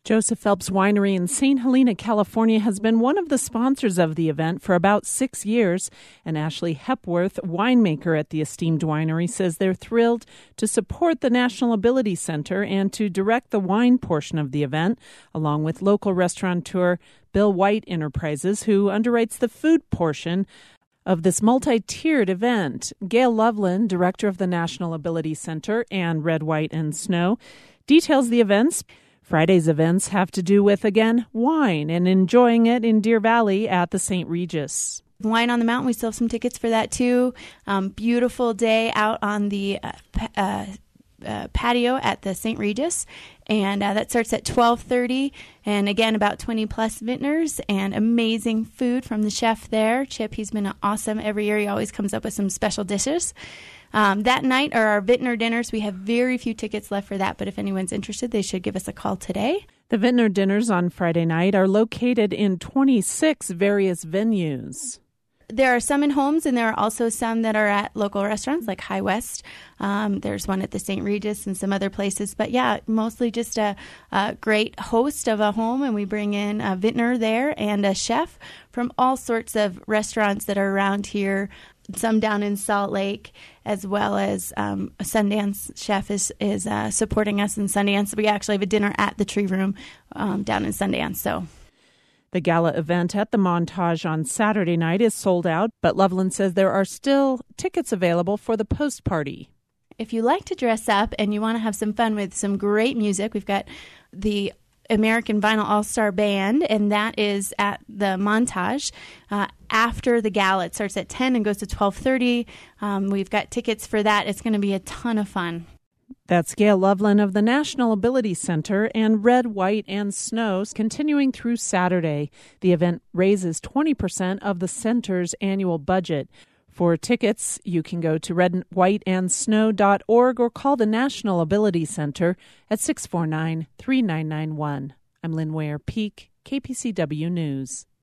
Joseph Phelps Winery in St. Helena, California, has been one of the sponsors of the event for about 6 years. And Ashley Hepworth, winemaker at the esteemed winery, says they're thrilled to support the National Ability Center and to direct the wine portion of the event, along with local restaurateur Bill White Enterprises, who underwrites the food portion of this multi-tiered event. Gail Loveland, director of the National Ability Center and Red, White, and Snow, details the events. Friday's events have to do with, again, wine and enjoying it in Deer Valley at the St. Regis. Wine on the Mountain, we still have some tickets for that too. Beautiful day out on the patio at the St. Regis, and that starts at 12:30. And again, about 20 plus vintners and amazing food from the chef there. Chip, he's been awesome every year. He always comes up with some special dishes. That night are our vintner dinners. We have very few tickets left for that, but if anyone's interested, they should give us a call today. The vintner dinners on Friday night are located in 26 various venues. There are some in homes, and there are also some that are at local restaurants like High West. There's one at the St. Regis and some other places. But, yeah, mostly just a great host of a home, and we bring in a vintner there and a chef from all sorts of restaurants that are around here, some down in Salt Lake, as well as a Sundance chef is supporting us in Sundance. We actually have a dinner at the Tree Room down in Sundance, so... The gala event at the Montage on Saturday night is sold out, but Loveland says there are still tickets available for the post party. If you like to dress up and you want to have some fun with some great music, we've got the American Vinyl All-Star Band, and that is at the Montage after the gala. It starts at 10 and goes to 12:30. We've got tickets for that. It's going to be a ton of fun. That's Gail Loveland of the National Ability Center and Red, White, and Snows continuing through Saturday. The event raises 20% of the center's annual budget. For tickets, you can go to redwhiteandsnow.org or call the National Ability Center at 649-3991. I'm Lynn Ware, Peak, KPCW News.